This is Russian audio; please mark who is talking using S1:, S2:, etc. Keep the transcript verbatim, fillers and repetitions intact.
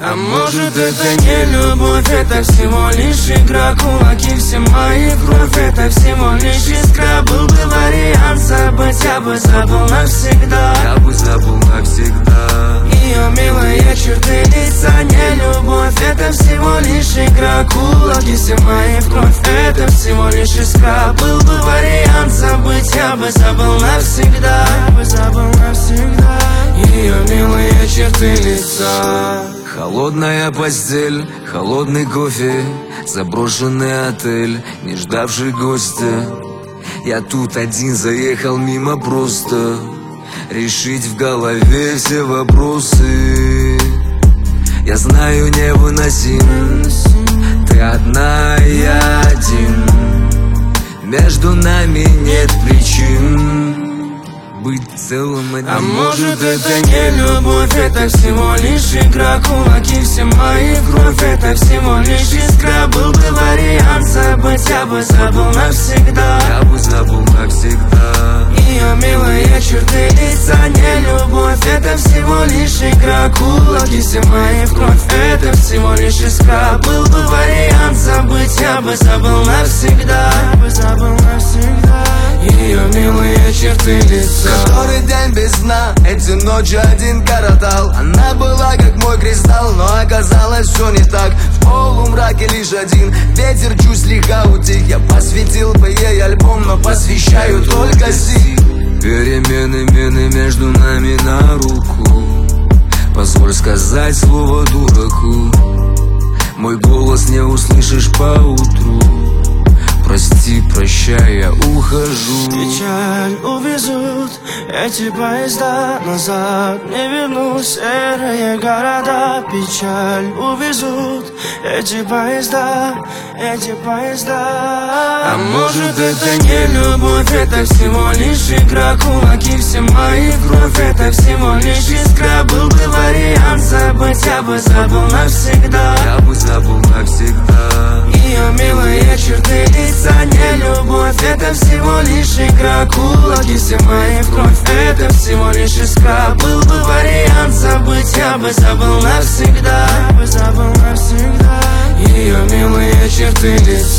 S1: А может это не любовь, это всего лишь игра. Кулаки все мои, кровь, это всего лишь искра. Был бы вариант забыть, я бы забыл навсегда.
S2: Я бы забыл навсегда.
S1: Ее милые черты лица, не любовь, это всего лишь игра. Кулаки все мои в кровь, это всего лишь искра. Был бы вариант забыть, я бы забыл навсегда. Я бы забыл навсегда. Ее милые черты лица.
S2: Холодная постель, холодный кофе, заброшенный отель, не ждавший гостя. Я тут один заехал мимо просто решить в голове все вопросы. Я знаю, невыносим, ты одна, я один. Между нами нет причин быть целым одним.
S1: А может это не любовь, это всего лишь игра. Кулаки все мои, кровь, это всего лишь искра. Был бы вариант забыть, я бы забыл навсегда.
S2: Я бы забыл навсегда.
S1: Ее милые черты лица, не любовь, это всего лишь игра. Кулаки все мои в кровь, это всего лишь искра. Был бы вариант забыть, я бы забыл навсегда. Я бы забыл навсегда. Ее милые черты лица.
S3: Который день без сна, эти ночи один коротал. Она была как мой кристалл, но оказалось все не так. В полумраке лишь один ветер чуть слегка утих. Я посвятил бы ей альбом, но посвящаю только стих.
S2: Перемены, мены между нами на руку. Позволь сказать слово дураку. Мой голос не услышишь поутру. Прости, прощай, я ухожу.
S1: Печаль увезут эти поезда, назад не вернусь. Серые города. Печаль увезут эти поезда, эти поезда. А может это не любовь, это всего лишь игра. Кулаки все мои, кровь, это всего лишь искра. Был бы вариант забыть, я бы забыл навсегда.
S2: Я бы забыл навсегда.
S1: Ее милые черты лица, не любовь, это всего лишь игра. Кулаки все мои в кровь, это всего лишь искра. Был бы вариант забыть, я бы забыл навсегда. Я бы забыл навсегда. Ее милые черты лица.